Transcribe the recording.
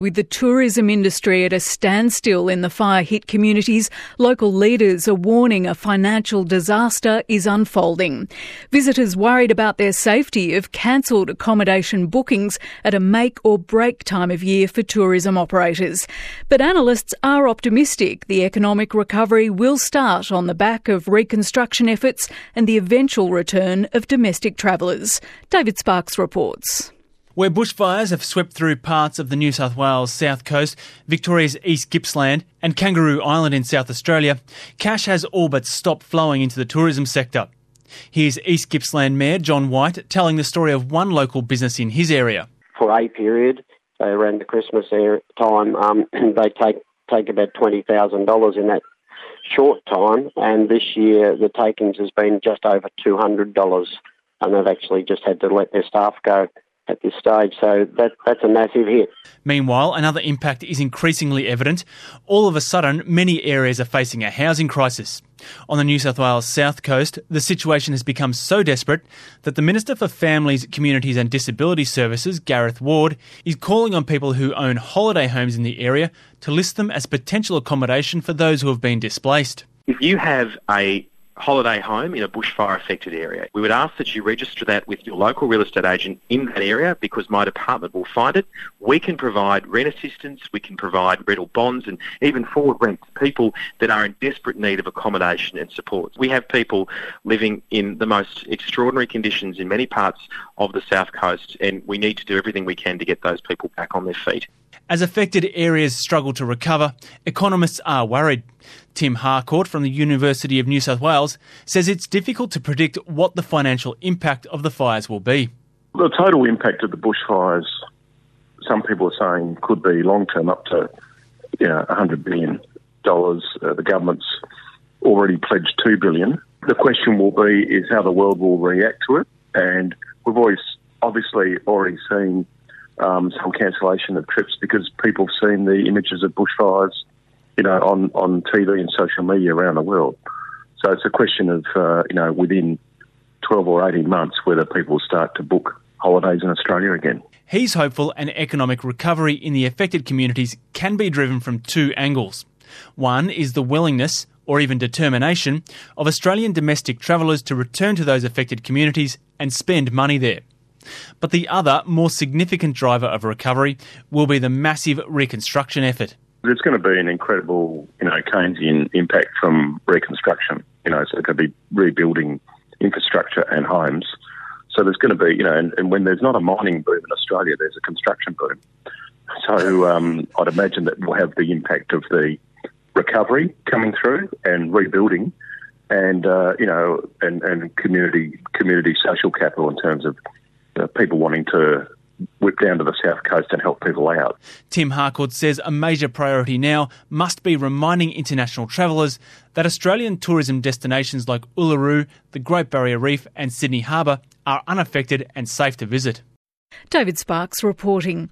With the tourism industry at a standstill in the fire-hit communities, local leaders are warning a financial disaster is unfolding. Visitors worried about their safety have cancelled accommodation bookings at a make-or-break time of year for tourism operators. But analysts are optimistic the economic recovery will start on the back of reconstruction efforts and the eventual return of domestic travellers. David Sparks reports. Where bushfires have swept through parts of the New South Wales south coast, Victoria's East Gippsland and Kangaroo Island in South Australia, cash has all but stopped flowing into the tourism sector. Here's East Gippsland Mayor John White telling the story of one local business in his area. For a period, around the Christmas time, they take about $20,000 in that short time, and this year the takings has been just over $200, and they've actually just had to let their staff go at this stage, so that's a massive hit. Meanwhile, another impact is increasingly evident. All of a sudden, many areas are facing a housing crisis. On the New South Wales south coast, the situation has become so desperate that the Minister for Families, Communities and Disability Services, Gareth Ward, is calling on people who own holiday homes in the area to list them as potential accommodation for those who have been displaced. If you have a holiday home in a bushfire-affected area, we would ask that you register that with your local real estate agent in that area, because my department will find it. We can provide rent assistance, we can provide rental bonds and even forward rent to people that are in desperate need of accommodation and support. We have people living in the most extraordinary conditions in many parts of the south coast, and we need to do everything we can to get those people back on their feet. As affected areas struggle to recover, economists are worried. Tim Harcourt from the University of New South Wales says it's difficult to predict what the financial impact of the fires will be. The total impact of the bushfires, some people are saying, could be long-term, up to $100 billion. The government's already pledged $2 billion. The question will be is how the world will react to it, and we've obviously already seen some cancellation of trips because people have seen the images of bushfires, on TV and social media around the world. So it's a question of, within 12 or 18 months whether people start to book holidays in Australia again. He's hopeful an economic recovery in the affected communities can be driven from two angles. One is the willingness, or even determination, of Australian domestic travellers to return to those affected communities and spend money there. But the other, more significant driver of recovery will be the massive reconstruction effort. There's going to be an incredible, Keynesian impact from reconstruction. So it's going to be rebuilding infrastructure and homes. So there's going to be, and when there's not a mining boom in Australia, there's a construction boom. So I'd imagine that we'll have the impact of the recovery coming through and rebuilding, and and community social capital in terms of people wanting to whip down to the south coast and help people out. Tim Harcourt says a major priority now must be reminding international travellers that Australian tourism destinations like Uluru, the Great Barrier Reef and Sydney Harbour are unaffected and safe to visit. David Sparks reporting.